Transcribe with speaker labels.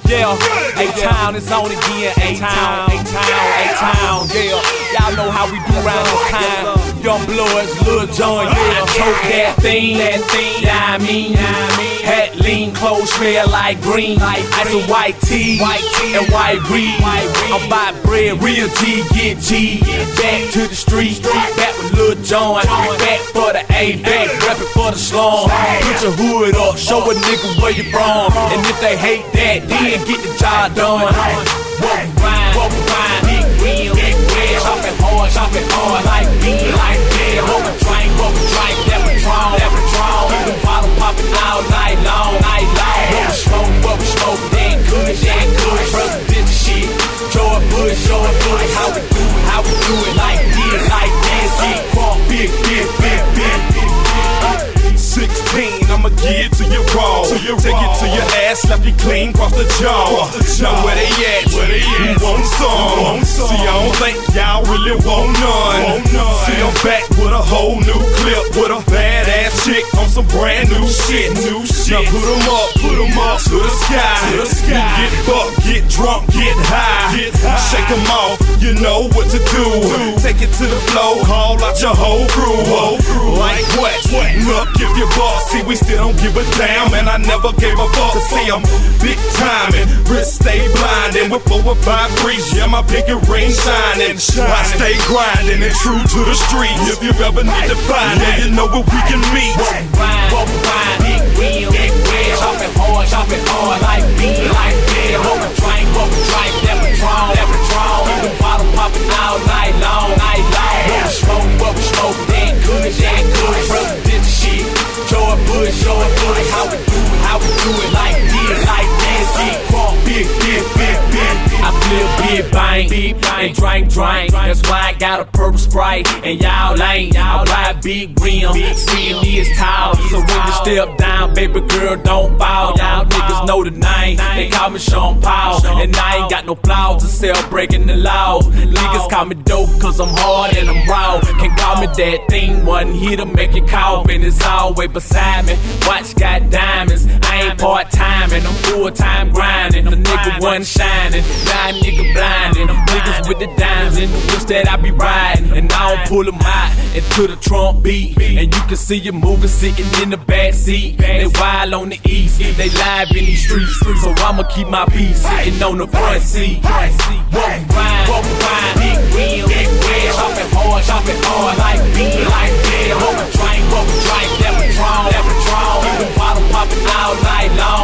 Speaker 1: Yeah, A-Town is on again. A-Town, A-Town, yeah. Y'all know how we do around this time. Young Bloods, Lil Jon, yeah. I tote that thing, yeah, I mean. Hat lean, clothes smell like green. Ice and white tea, and white weed. I'm buy bread, real G, get G. Back to the street, back with Lil Jon. Back for the A, back reppin' for the slum. Put your hood up, show a nigga where you from. And if they hate that, then get the job done. Walk around, big wheel, chop it hard, like beat, like beer. Walk a drink, that Patron. Keep the bottle poppin' all night long. What we smoke, that good. President shit, George Bush. How we do it, like this, get crunk, big.
Speaker 2: 16, I'ma give it to you raw. Take it to your ass, slap you clean, cross the jaw. Now where they at? Who want some? See, I don't think y'all really want none. See, I'm back with a whole new clip, with a badass chick on some brand new shit. Now put 'em up to the sky. Get fucked, get drunk, get high. Shake 'em off, you know what to do. Take it to the floor, call out your whole crew. Like what? Look, if you boss, see we still don't give a damn, and I never gave a fuck. To see I'm big timing, wrist stay blinding with 4 or 5 freaks. Yeah, my pinky ring shining. I stay grinding and true to the streets. If you ever need to find it, you know where we can meet.
Speaker 1: Walk around, big wheel, chop it hard, like beer. Walk a drink, that Patron. Keep the bottle poppin' all night long. What we smoke, that good. President shit, George Bush. How we do it, like this, get crunk, big. I flip big bang, and drink. That's why I got a purple Sprite, and y'all ain't. I ride big rims, seeing is tall. So when you step down, baby girl, don't bow. Y'all niggas know the name. They call me Sean Paul, and I ain't got no flaws to sell, breaking the law. Niggas call me dope, cause I'm hard and I'm raw. Can't call me that thing, one hitter make it call, and it's always beside me. Watch got diamonds, I ain't part-time, and I'm full-time grinding. The nigga one shining, blind nigga blinding. I'm niggas with the dimes in the whips that I be riding, and I don't pull them out into the trunk beat. And you can see you moving, sitting in the back seat. They wild on the east, they live in these streets, so I'ma keep my peace, sitting on the front seat. Walk around, big wheel, chop it hard, like beer. Walk a drink, that Patron. Keep the bottle poppin' all night long.